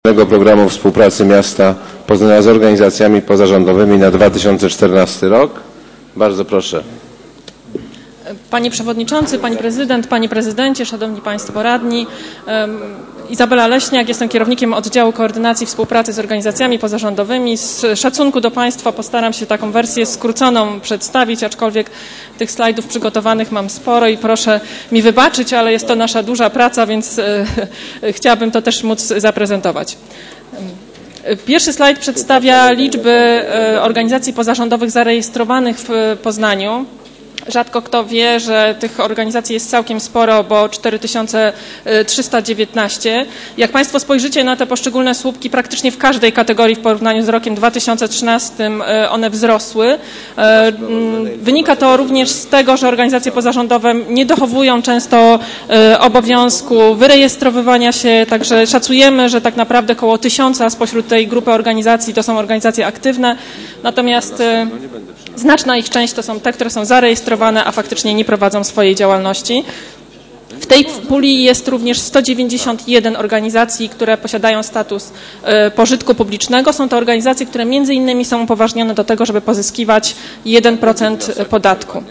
Programu Współpracy Miasta Poznania z organizacjami pozarządowymi na 2014 rok. Bardzo proszę. Panie Przewodniczący, Pani Prezydent, Panie Prezydencie, Szanowni Państwo Radni. Izabela Leśniak, jestem kierownikiem oddziału koordynacji współpracy z organizacjami pozarządowymi. Z szacunku do Państwa postaram się taką wersję skróconą przedstawić, aczkolwiek tych slajdów przygotowanych mam sporo i proszę mi wybaczyć, ale jest to nasza duża praca, więc chciałabym to też móc zaprezentować. Pierwszy slajd przedstawia liczby organizacji pozarządowych zarejestrowanych w Poznaniu. Rzadko kto wie, że tych organizacji jest całkiem sporo, bo 4319. Jak Państwo spojrzycie na te poszczególne słupki, praktycznie w każdej kategorii w porównaniu z rokiem 2013 one wzrosły. Wynika to również z tego, że organizacje pozarządowe nie dochowują często obowiązku wyrejestrowywania się, także szacujemy, że tak naprawdę około 1000 spośród tej grupy organizacji to są organizacje aktywne, natomiast znaczna ich część to są te, które są zarejestrowane, a faktycznie nie prowadzą swojej działalności. W tej puli jest również 191 organizacji, które posiadają status pożytku publicznego. Są to organizacje, które między innymi są upoważnione do tego, żeby pozyskiwać 1% podatku.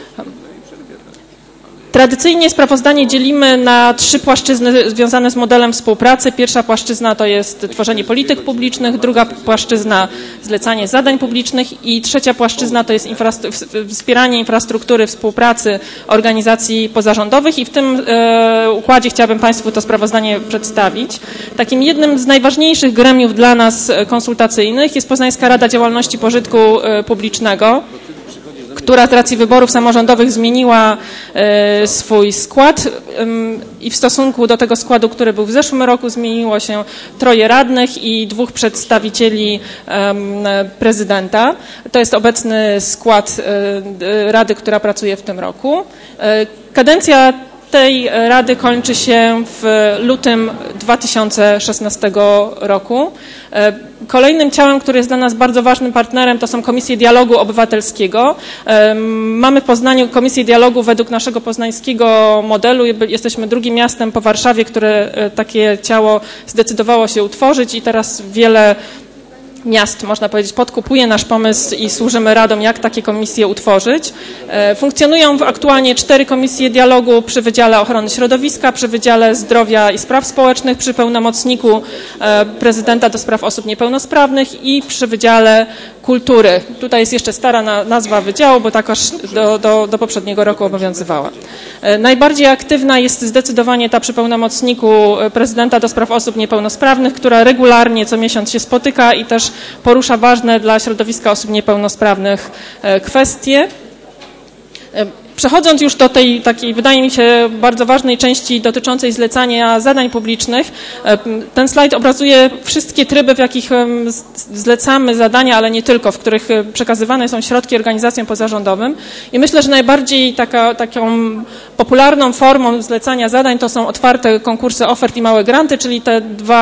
Tradycyjnie sprawozdanie dzielimy na 3 płaszczyzny związane z modelem współpracy. Pierwsza płaszczyzna to jest tworzenie polityk publicznych, druga płaszczyzna zlecanie zadań publicznych i trzecia płaszczyzna to jest wspieranie infrastruktury współpracy organizacji pozarządowych i w tym układzie chciałabym Państwu to sprawozdanie przedstawić. Takim jednym z najważniejszych gremiów dla nas konsultacyjnych jest Poznańska Rada Działalności Pożytku Publicznego, która z racji wyborów samorządowych zmieniła swój skład i w stosunku do tego składu, który był w zeszłym roku, zmieniło się 3 radnych i 2 przedstawicieli prezydenta. To jest obecny skład rady, która pracuje w tym roku. Kadencja tej rady kończy się w lutym 2016 roku. Kolejnym ciałem, który jest dla nas bardzo ważnym partnerem, to są Komisje Dialogu Obywatelskiego. Mamy w Poznaniu Komisję Dialogu według naszego poznańskiego modelu. Jesteśmy drugim miastem po Warszawie, które takie ciało zdecydowało się utworzyć i teraz wiele miast, można powiedzieć, podkupuje nasz pomysł i służymy radom, jak takie komisje utworzyć. Funkcjonują aktualnie 4 komisje dialogu przy Wydziale Ochrony Środowiska, przy Wydziale Zdrowia i Spraw Społecznych, przy pełnomocniku prezydenta do spraw osób niepełnosprawnych i przy Wydziale Kultury. Tutaj jest jeszcze stara nazwa wydziału, bo tak aż do poprzedniego roku obowiązywała. Najbardziej aktywna jest zdecydowanie ta przy pełnomocniku prezydenta do spraw osób niepełnosprawnych, która regularnie co miesiąc się spotyka i też porusza ważne dla środowiska osób niepełnosprawnych kwestie. Przechodząc już do tej takiej, wydaje mi się, bardzo ważnej części dotyczącej zlecania zadań publicznych, ten slajd obrazuje wszystkie tryby, w jakich zlecamy zadania, ale nie tylko, w których przekazywane są środki organizacjom pozarządowym. I myślę, że najbardziej taką popularną formą zlecania zadań to są otwarte konkursy ofert i małe granty, czyli te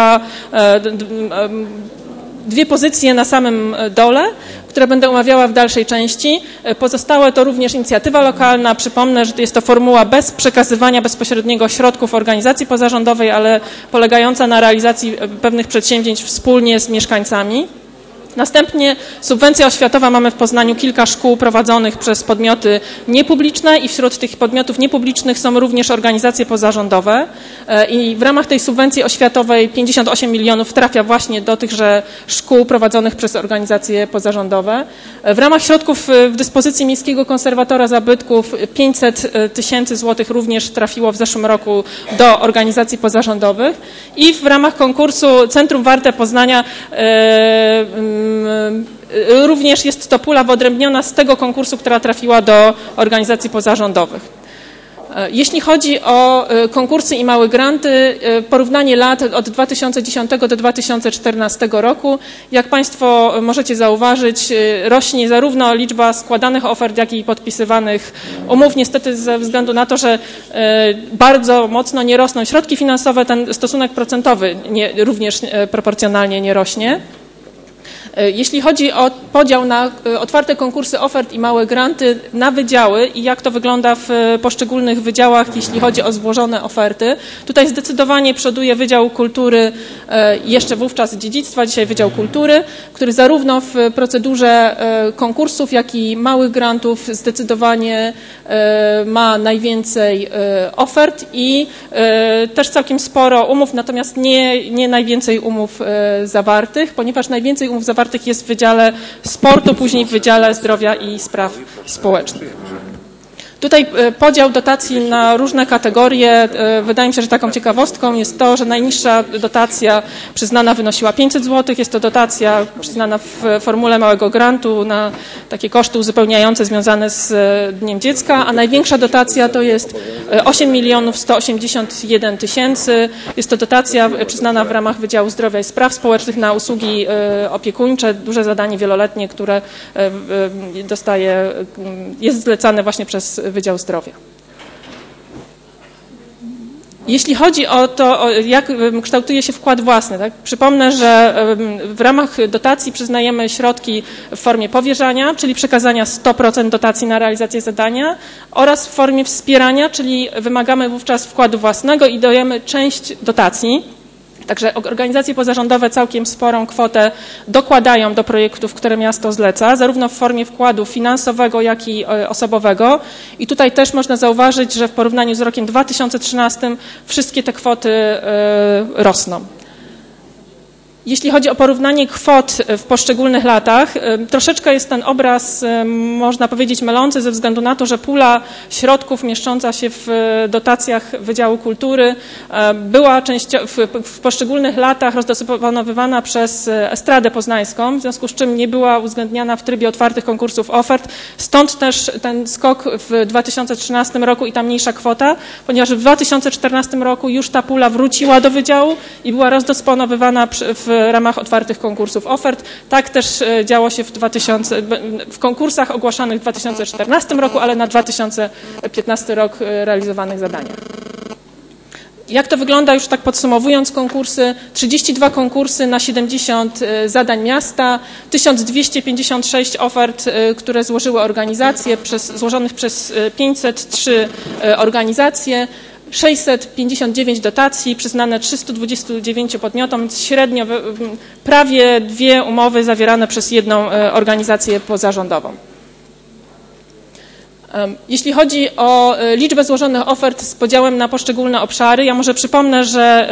dwie pozycje na samym dole, które będę omawiała w dalszej części. Pozostałe to również inicjatywa lokalna. Przypomnę, że jest to formuła bez przekazywania bezpośredniego środków organizacji pozarządowej, ale polegająca na realizacji pewnych przedsięwzięć wspólnie z mieszkańcami. Następnie subwencja oświatowa. Mamy w Poznaniu kilka szkół prowadzonych przez podmioty niepubliczne i wśród tych podmiotów niepublicznych są również organizacje pozarządowe i w ramach tej subwencji oświatowej 58 milionów trafia właśnie do tychże szkół prowadzonych przez organizacje pozarządowe. W ramach środków w dyspozycji Miejskiego Konserwatora Zabytków 500 000 złotych również trafiło w zeszłym roku do organizacji pozarządowych i w ramach konkursu Centrum Warte Poznania również jest to pula wyodrębniona z tego konkursu, która trafiła do organizacji pozarządowych. Jeśli chodzi o konkursy i małe granty, porównanie lat od 2010 do 2014 roku, jak Państwo możecie zauważyć, rośnie zarówno liczba składanych ofert, jak i podpisywanych umów. Niestety ze względu na to, że bardzo mocno nie rosną środki finansowe, ten stosunek procentowy również proporcjonalnie nie rośnie. Jeśli chodzi o podział na otwarte konkursy ofert i małe granty na wydziały i jak to wygląda w poszczególnych wydziałach, jeśli chodzi o złożone oferty, tutaj zdecydowanie przoduje Wydział Kultury, jeszcze wówczas Dziedzictwa, dzisiaj Wydział Kultury, który zarówno w procedurze konkursów, jak i małych grantów zdecydowanie ma najwięcej ofert i też całkiem sporo umów, natomiast nie najwięcej umów zawartych, ponieważ najwięcej umów zawartych jest w Wydziale Sportu, później w Wydziale Zdrowia i Spraw Społecznych. Tutaj podział dotacji na różne kategorie. Wydaje mi się, że taką ciekawostką jest to, że najniższa dotacja przyznana wynosiła 500 zł. Jest to dotacja przyznana w formule małego grantu na takie koszty uzupełniające związane z Dniem Dziecka, a największa dotacja to jest 8 181 000. Jest to dotacja przyznana w ramach Wydziału Zdrowia i Spraw Społecznych na usługi opiekuńcze, duże zadanie wieloletnie, które jest zlecane właśnie przez Wydział Zdrowia. Jeśli chodzi o to, jak kształtuje się wkład własny, tak? Przypomnę, że w ramach dotacji przyznajemy środki w formie powierzania, czyli przekazania 100% dotacji na realizację zadania oraz w formie wspierania, czyli wymagamy wówczas wkładu własnego i dajemy część dotacji. Także organizacje pozarządowe całkiem sporą kwotę dokładają do projektów, które miasto zleca, zarówno w formie wkładu finansowego, jak i osobowego. I tutaj też można zauważyć, że w porównaniu z rokiem 2013 wszystkie te kwoty rosną. Jeśli chodzi o porównanie kwot w poszczególnych latach, troszeczkę jest ten obraz, można powiedzieć, mylący ze względu na to, że pula środków mieszcząca się w dotacjach Wydziału Kultury była w poszczególnych latach rozdysponowywana przez Estradę Poznańską, w związku z czym nie była uwzględniana w trybie otwartych konkursów ofert. Stąd też ten skok w 2013 roku i ta mniejsza kwota, ponieważ w 2014 roku już ta pula wróciła do Wydziału i była rozdysponowywana w ramach otwartych konkursów ofert. Tak też działo się w konkursach ogłaszanych w 2014 roku, ale na 2015 rok realizowanych zadaniach. Jak to wygląda, już tak podsumowując konkursy? 32 konkursy na 70 zadań miasta, 1256 ofert, które złożyły organizacje, złożonych przez 503 organizacje, 659 dotacji przyznane 329 podmiotom, więc średnio prawie 2 umowy zawierane przez jedną organizację pozarządową. Jeśli chodzi o liczbę złożonych ofert z podziałem na poszczególne obszary, ja może przypomnę, że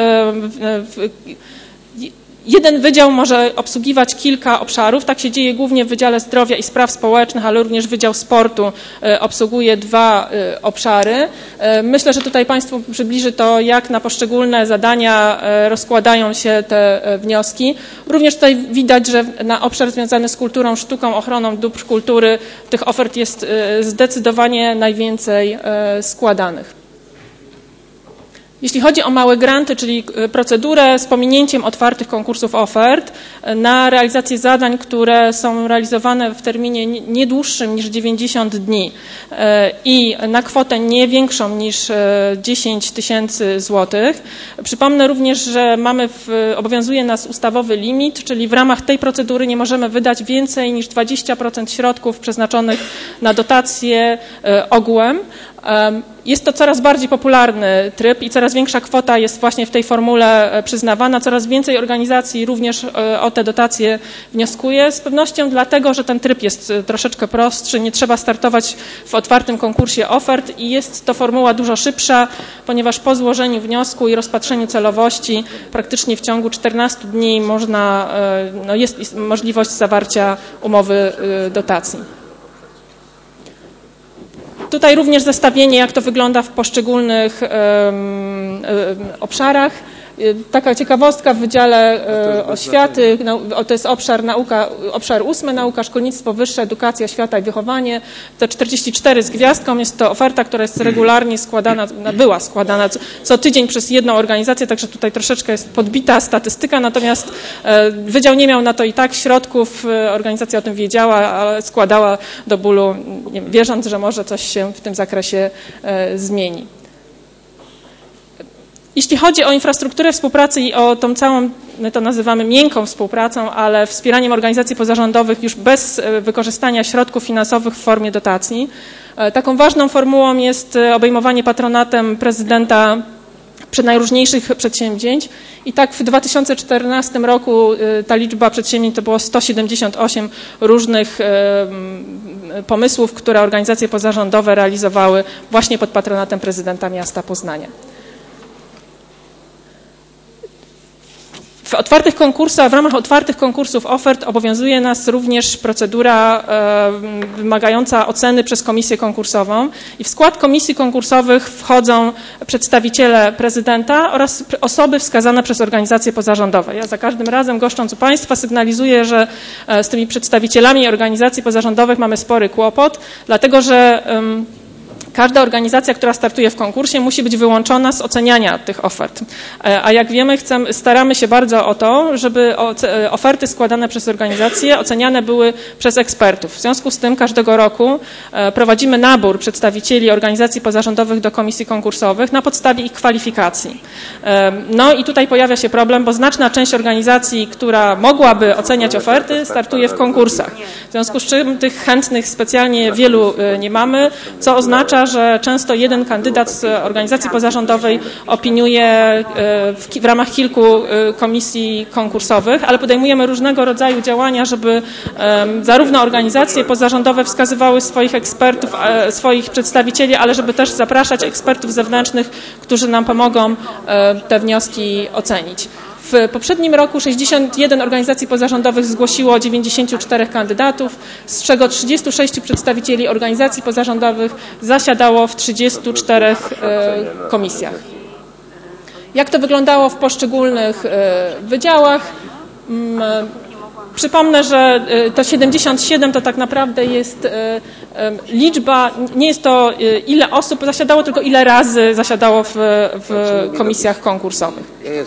jeden wydział może obsługiwać kilka obszarów. Tak się dzieje głównie w Wydziale Zdrowia i Spraw Społecznych, ale również Wydział Sportu obsługuje 2 obszary. Myślę, że tutaj Państwu przybliży to, jak na poszczególne zadania rozkładają się te wnioski. Również tutaj widać, że na obszar związany z kulturą, sztuką, ochroną dóbr kultury tych ofert jest zdecydowanie najwięcej składanych. Jeśli chodzi o małe granty, czyli procedurę z pominięciem otwartych konkursów ofert na realizację zadań, które są realizowane w terminie nie dłuższym niż 90 dni i na kwotę nie większą niż 10 000 złotych. Przypomnę również, że obowiązuje nas ustawowy limit, czyli w ramach tej procedury nie możemy wydać więcej niż 20% środków przeznaczonych na dotacje ogółem. Jest to coraz bardziej popularny tryb i coraz większa kwota jest właśnie w tej formule przyznawana. Coraz więcej organizacji również o te dotacje wnioskuje. Z pewnością dlatego, że ten tryb jest troszeczkę prostszy, nie trzeba startować w otwartym konkursie ofert i jest to formuła dużo szybsza, ponieważ po złożeniu wniosku i rozpatrzeniu celowości praktycznie w ciągu 14 dni jest możliwość zawarcia umowy dotacji. Tutaj również zestawienie, jak to wygląda w poszczególnych obszarach. Taka ciekawostka w Wydziale Oświaty, to jest obszar 8, nauka, szkolnictwo wyższe, edukacja, oświata i wychowanie. To 44 z gwiazdką, jest to oferta, która jest regularnie była składana co tydzień przez jedną organizację, także tutaj troszeczkę jest podbita statystyka, natomiast Wydział nie miał na to i tak środków, organizacja o tym wiedziała, ale składała do bólu, wierząc, że może coś się w tym zakresie zmieni. Jeśli chodzi o infrastrukturę współpracy i o tą całą, my to nazywamy miękką współpracą, ale wspieraniem organizacji pozarządowych już bez wykorzystania środków finansowych w formie dotacji, taką ważną formułą jest obejmowanie patronatem prezydenta najróżniejszych przedsięwzięć i tak w 2014 roku ta liczba przedsięwzięć to było 178 różnych pomysłów, które organizacje pozarządowe realizowały właśnie pod patronatem prezydenta miasta Poznania. W ramach otwartych konkursów ofert obowiązuje nas również procedura wymagająca oceny przez komisję konkursową i w skład komisji konkursowych wchodzą przedstawiciele prezydenta oraz osoby wskazane przez organizacje pozarządowe. Ja za każdym razem, goszcząc u Państwa, sygnalizuję, że z tymi przedstawicielami organizacji pozarządowych mamy spory kłopot, dlatego że każda organizacja, która startuje w konkursie, musi być wyłączona z oceniania tych ofert. A jak wiemy, staramy się bardzo o to, żeby oferty składane przez organizacje oceniane były przez ekspertów. W związku z tym każdego roku prowadzimy nabór przedstawicieli organizacji pozarządowych do komisji konkursowych na podstawie ich kwalifikacji. No i tutaj pojawia się problem, bo znaczna część organizacji, która mogłaby oceniać oferty, startuje w konkursach. W związku z czym tych chętnych specjalnie wielu nie mamy, co oznacza, że często jeden kandydat z organizacji pozarządowej opiniuje w ramach kilku komisji konkursowych, ale podejmujemy różnego rodzaju działania, żeby zarówno organizacje pozarządowe wskazywały swoich ekspertów, swoich przedstawicieli, ale żeby też zapraszać ekspertów zewnętrznych, którzy nam pomogą te wnioski ocenić. W poprzednim roku 61 organizacji pozarządowych zgłosiło 94 kandydatów, z czego 36 przedstawicieli organizacji pozarządowych zasiadało w 34 komisjach. Jak to wyglądało w poszczególnych wydziałach? Przypomnę, że to 77 to tak naprawdę jest liczba, nie jest to ile osób zasiadało, tylko ile razy zasiadało w komisjach konkursowych.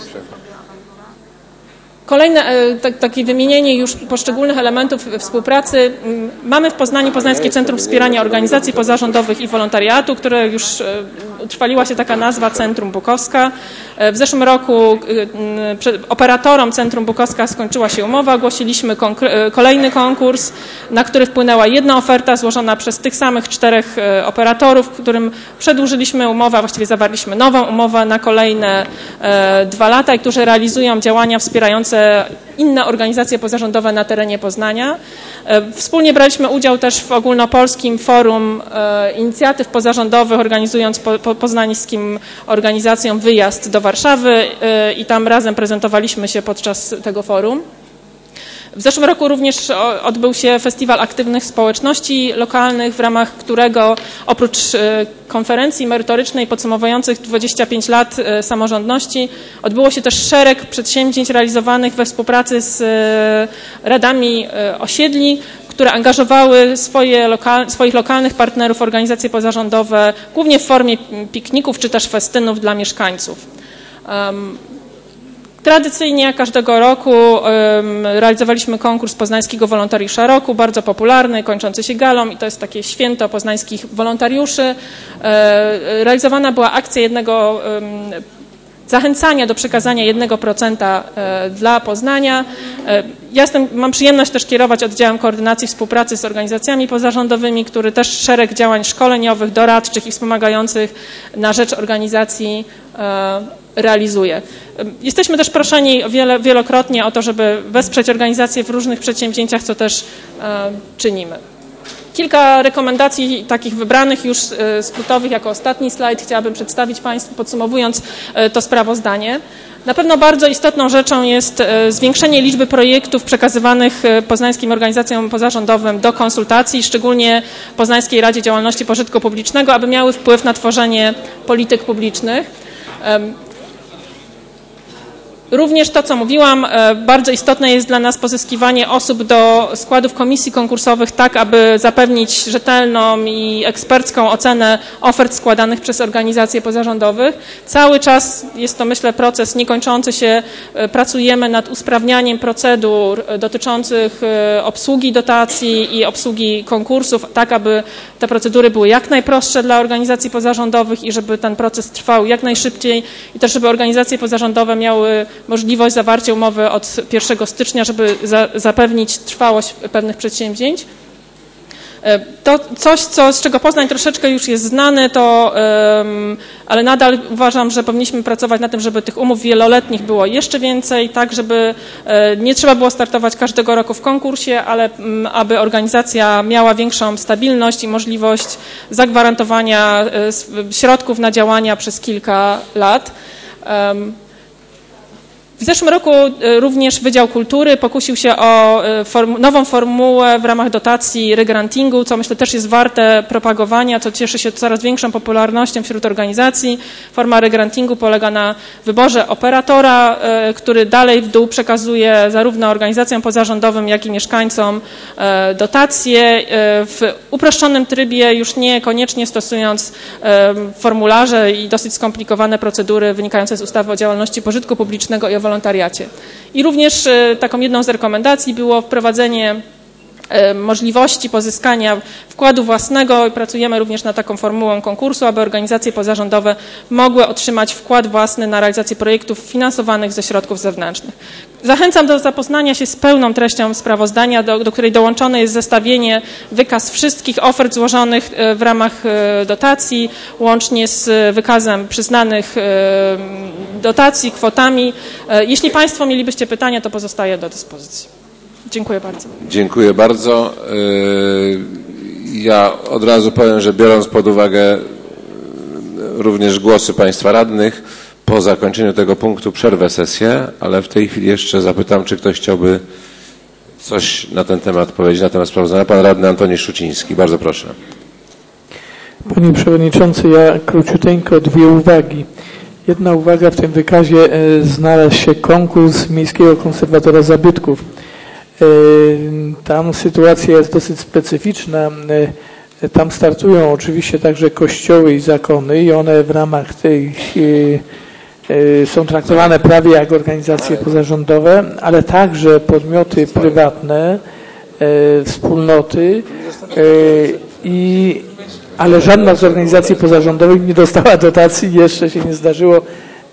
Kolejne takie wymienienie już poszczególnych elementów współpracy. Mamy w Poznaniu Poznańskie Centrum Wspierania Organizacji Pozarządowych i Wolontariatu, które już utrwaliła się taka nazwa Centrum Bukowska. W zeszłym roku operatorom Centrum Bukowska skończyła się umowa. Ogłosiliśmy kolejny konkurs, na który wpłynęła jedna oferta złożona przez tych samych 4 operatorów, którym przedłużyliśmy umowę, a właściwie zawarliśmy nową umowę na kolejne 2 lata i którzy realizują działania wspierające inne organizacje pozarządowe na terenie Poznania. Wspólnie braliśmy udział też w ogólnopolskim forum inicjatyw pozarządowych, organizując poznańskim organizacjom wyjazd do Warszawy i tam razem prezentowaliśmy się podczas tego forum. W zeszłym roku również odbył się Festiwal Aktywnych Społeczności Lokalnych, w ramach którego oprócz konferencji merytorycznej podsumowujących 25 lat samorządności odbyło się też szereg przedsięwzięć realizowanych we współpracy z radami osiedli, które angażowały swoich lokalnych partnerów, organizacje pozarządowe, głównie w formie pikników czy też festynów dla mieszkańców. Tradycyjnie każdego roku realizowaliśmy konkurs Poznańskiego Wolontariusza Roku, bardzo popularny, kończący się galą i to jest takie święto poznańskich wolontariuszy. Realizowana była akcja zachęcania do przekazania 1% dla Poznania. Ja mam przyjemność też kierować oddziałem koordynacji współpracy z organizacjami pozarządowymi, który też szereg działań szkoleniowych, doradczych i wspomagających na rzecz organizacji realizuje. Jesteśmy też proszeni wielokrotnie o to, żeby wesprzeć organizacje w różnych przedsięwzięciach, co też czynimy. Kilka rekomendacji takich wybranych już skrótowych jako ostatni slajd chciałabym przedstawić Państwu, podsumowując to sprawozdanie. Na pewno bardzo istotną rzeczą jest zwiększenie liczby projektów przekazywanych poznańskim organizacjom pozarządowym do konsultacji, szczególnie Poznańskiej Radzie Działalności Pożytku Publicznego, aby miały wpływ na tworzenie polityk publicznych. Również to, co mówiłam, bardzo istotne jest dla nas pozyskiwanie osób do składów komisji konkursowych tak, aby zapewnić rzetelną i ekspercką ocenę ofert składanych przez organizacje pozarządowych. Cały czas jest to, myślę, proces niekończący się. Pracujemy nad usprawnianiem procedur dotyczących obsługi dotacji i obsługi konkursów, tak aby te procedury były jak najprostsze dla organizacji pozarządowych i żeby ten proces trwał jak najszybciej i też, żeby organizacje pozarządowe miały możliwość zawarcia umowy od 1 stycznia, żeby zapewnić trwałość pewnych przedsięwzięć. To coś, z czego Poznań troszeczkę już jest znany, ale nadal uważam, że powinniśmy pracować nad tym, żeby tych umów wieloletnich było jeszcze więcej, tak żeby nie trzeba było startować każdego roku w konkursie, ale aby organizacja miała większą stabilność i możliwość zagwarantowania środków na działania przez kilka lat. W zeszłym roku również Wydział Kultury pokusił się o nową formułę w ramach dotacji regrantingu, co myślę też jest warte propagowania, co cieszy się coraz większą popularnością wśród organizacji. Forma regrantingu polega na wyborze operatora, który dalej w dół przekazuje zarówno organizacjom pozarządowym, jak i mieszkańcom dotacje w uproszczonym trybie, już niekoniecznie stosując formularze i dosyć skomplikowane procedury wynikające z ustawy o działalności pożytku publicznego i o wolontariacie. I również taką jedną z rekomendacji było wprowadzenie możliwości pozyskania wkładu własnego i pracujemy również nad taką formułą konkursu, aby organizacje pozarządowe mogły otrzymać wkład własny na realizację projektów finansowanych ze środków zewnętrznych. Zachęcam do zapoznania się z pełną treścią sprawozdania, do której dołączone jest zestawienie, wykaz wszystkich ofert złożonych w ramach dotacji, łącznie z wykazem przyznanych dotacji, kwotami. Jeśli Państwo mielibyście pytania, to pozostaję do dyspozycji. Dziękuję bardzo. Dziękuję bardzo. Ja od razu powiem, że biorąc pod uwagę również głosy Państwa radnych, po zakończeniu tego punktu przerwę sesję, ale w tej chwili jeszcze zapytam, czy ktoś chciałby coś na ten temat powiedzieć, na temat sprawozdania. Pan radny Antoni Szuciński. Bardzo proszę. Panie Przewodniczący, ja króciuteńko dwie uwagi. Jedna uwaga, w tym wykazie znalazł się konkurs Miejskiego Konserwatora Zabytków. Tam sytuacja jest dosyć specyficzna. Tam startują oczywiście także kościoły i zakony i one w ramach tej są traktowane prawie jak organizacje pozarządowe, ale także podmioty prywatne, wspólnoty, ale żadna z organizacji pozarządowych nie dostała dotacji, jeszcze się nie zdarzyło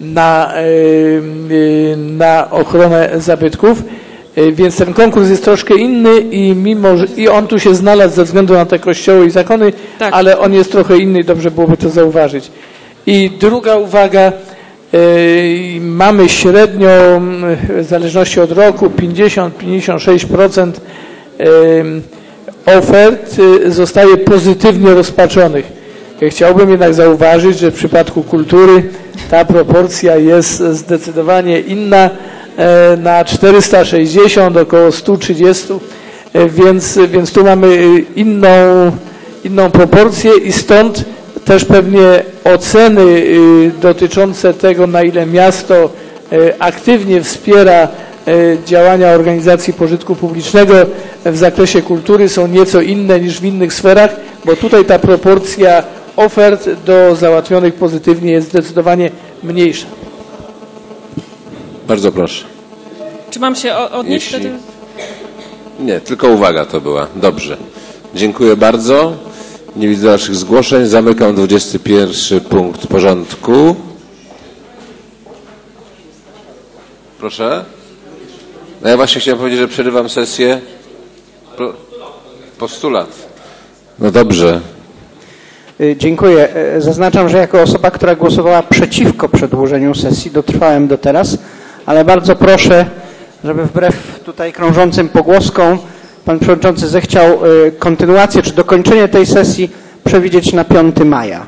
na ochronę zabytków. Więc ten konkurs jest troszkę inny i on tu się znalazł ze względu na te kościoły i zakony, tak. Ale on jest trochę inny i dobrze byłoby to zauważyć. I druga uwaga, mamy średnio, w zależności od roku, 50-56% ofert zostaje pozytywnie rozpatrzonych. Chciałbym jednak zauważyć, że w przypadku kultury ta proporcja jest zdecydowanie inna, na 460, około 130, więc tu mamy inną proporcję i stąd też pewnie oceny dotyczące tego, na ile miasto aktywnie wspiera działania organizacji pożytku publicznego w zakresie kultury są nieco inne niż w innych sferach, bo tutaj ta proporcja ofert do załatwionych pozytywnie jest zdecydowanie mniejsza. Bardzo proszę. Czy mam się odnieść do tego? Nie, tylko uwaga to była. Dobrze. Dziękuję bardzo. Nie widzę dalszych zgłoszeń. Zamykam 21 punkt porządku. Proszę. No ja właśnie chciałem powiedzieć, że przerywam sesję. Postulat. No dobrze. Dziękuję. Zaznaczam, że jako osoba, która głosowała przeciwko przedłużeniu sesji, dotrwałem do teraz, ale bardzo proszę, żeby wbrew tutaj krążącym pogłoskom pan przewodniczący zechciał kontynuację czy dokończenie tej sesji przewidzieć na 5 maja.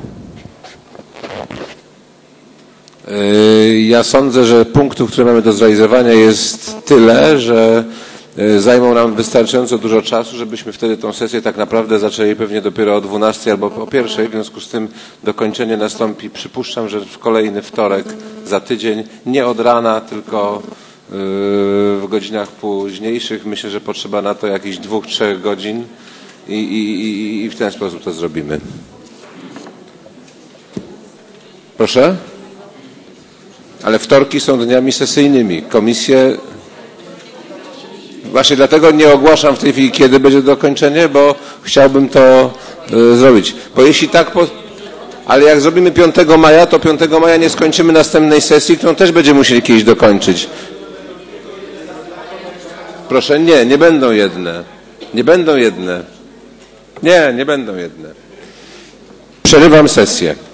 Ja sądzę, że punktów, które mamy do zrealizowania jest tyle, że zajmą nam wystarczająco dużo czasu, żebyśmy wtedy tą sesję tak naprawdę zaczęli pewnie dopiero o 12 albo o 1. W związku z tym dokończenie nastąpi, przypuszczam, że w kolejny wtorek za tydzień, nie od rana, tylko w godzinach późniejszych. Myślę, że potrzeba na to jakichś 2-3 godzin i w ten sposób to zrobimy. Proszę? Ale wtorki są dniami sesyjnymi. Komisje... Właśnie dlatego nie ogłaszam w tej chwili, kiedy będzie dokończenie, bo chciałbym to zrobić. Bo jeśli tak... Ale jak zrobimy 5 maja, to 5 maja nie skończymy następnej sesji, którą też będziemy musieli kiedyś dokończyć. Proszę, nie będą jedne. Nie będą jedne. Nie będą jedne. Przerywam sesję.